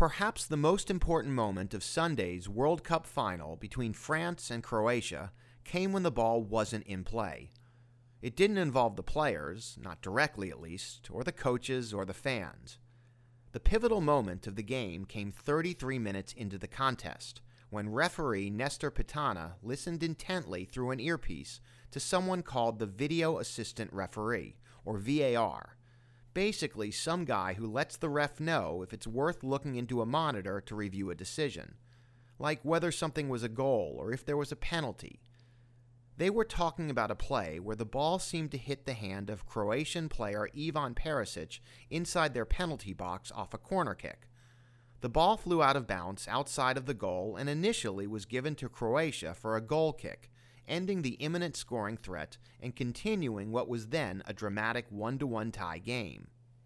Perhaps the most important moment of Sunday's World Cup final between France and Croatia came when the ball wasn't in play. It didn't involve the players, not directly at least, or the coaches or the fans. The pivotal moment of the game came 33 minutes into the contest, when referee Nestor Pitana listened intently through an earpiece to someone called the Video Assistant Referee, or VAR. Basically, some guy who lets the ref know if it's worth looking into a monitor to review a decision, like whether something was a goal or if there was a penalty. They were talking about a play where the ball seemed to hit the hand of Croatian player Ivan Perisic inside their penalty box off a corner kick. The ball flew out of bounds outside of the goal and initially was given to Croatia for a goal kick, ending the imminent scoring threat and continuing what was then a dramatic 1-1 tie game.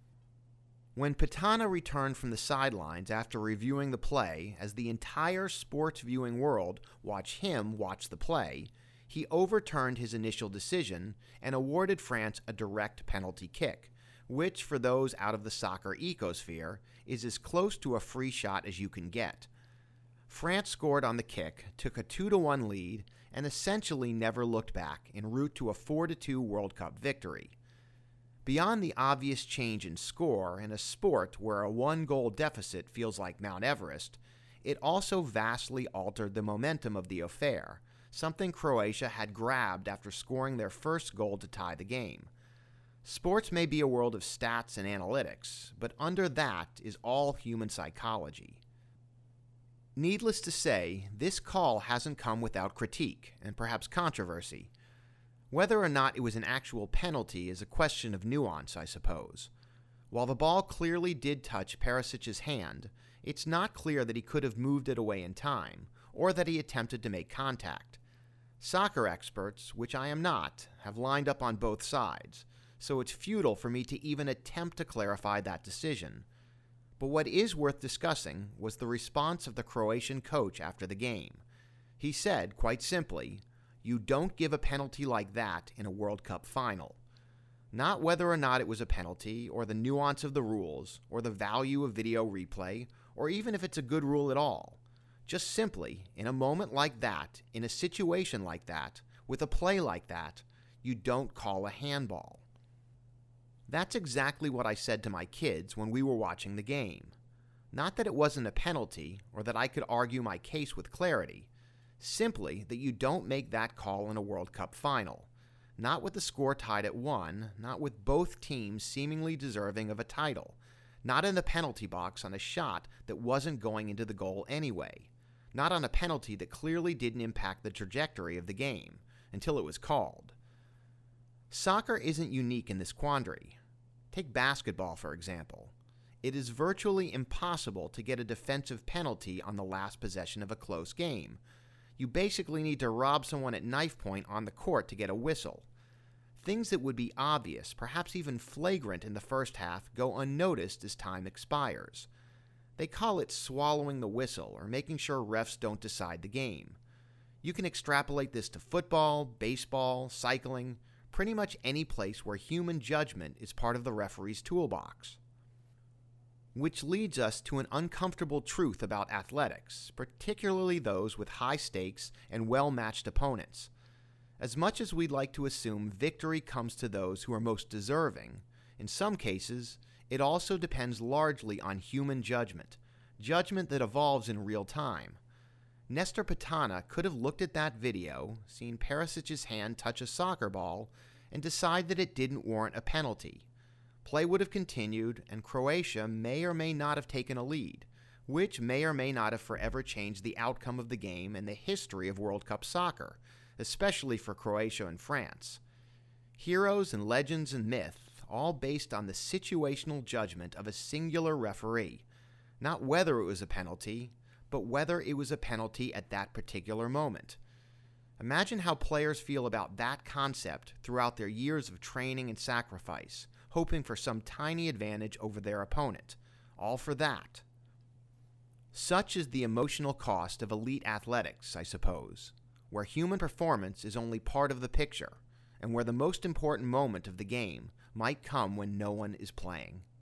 When Pitana returned from the sidelines after reviewing the play as the entire sports viewing world watched him watch the play, he overturned his initial decision and awarded France a direct penalty kick, which, for those out of the soccer ecosphere, is as close to a free shot as you can get. France scored on the kick, took a 2-1 lead, and essentially never looked back en route to a 4-2 World Cup victory. Beyond the obvious change in score in a sport where a one-goal deficit feels like Mount Everest, it also vastly altered the momentum of the affair, something Croatia had grabbed after scoring their first goal to tie the game. Sports may be a world of stats and analytics, but under that is all human psychology. Needless to say, this call hasn't come without critique and perhaps controversy. Whether or not it was an actual penalty is a question of nuance, I suppose. While the ball clearly did touch Perisic's hand, it's not clear that he could have moved it away in time, or that he attempted to make contact. Soccer experts, which I am not, have lined up on both sides, so it's futile for me to even attempt to clarify that decision. But what is worth discussing was the response of the Croatian coach after the game. He said, quite simply, "You don't give a penalty like that in a World Cup final." Not whether or not it was a penalty, or the nuance of the rules, or the value of video replay, or even if it's a good rule at all. Just simply, in a moment like that, in a situation like that, with a play like that, you don't call a handball. That's exactly what I said to my kids when we were watching the game. Not that it wasn't a penalty, or that I could argue my case with clarity. Simply that you don't make that call in a World Cup final. Not with the score tied at 1, not with both teams seemingly deserving of a title. Not in the penalty box on a shot that wasn't going into the goal anyway. Not on a penalty that clearly didn't impact the trajectory of the game, until it was called. Soccer isn't unique in this quandary. Take basketball, for example. It is virtually impossible to get a defensive penalty on the last possession of a close game. You basically need to rob someone at knife point on the court to get a whistle. Things that would be obvious, perhaps even flagrant in the first half, go unnoticed as time expires. They call it swallowing the whistle or making sure refs don't decide the game. You can extrapolate this to football, baseball, cycling, pretty much any place where human judgment is part of the referee's toolbox. Which leads us to an uncomfortable truth about athletics, particularly those with high stakes and well-matched opponents. As much as we'd like to assume victory comes to those who are most deserving, in some cases, it also depends largely on human judgment that evolves in real time. Nestor Pitana could have looked at that video, seen Perisic's hand touch a soccer ball, and decide that it didn't warrant a penalty. Play would have continued, and Croatia may or may not have taken a lead, which may or may not have forever changed the outcome of the game and the history of World Cup soccer, especially for Croatia and France. Heroes and legends and myth, all based on the situational judgment of a singular referee, not whether it was a penalty, but whether it was a penalty at that particular moment. Imagine how players feel about that concept throughout their years of training and sacrifice, hoping for some tiny advantage over their opponent, all for that. Such is the emotional cost of elite athletics, I suppose, where human performance is only part of the picture, and where the most important moment of the game might come when no one is playing.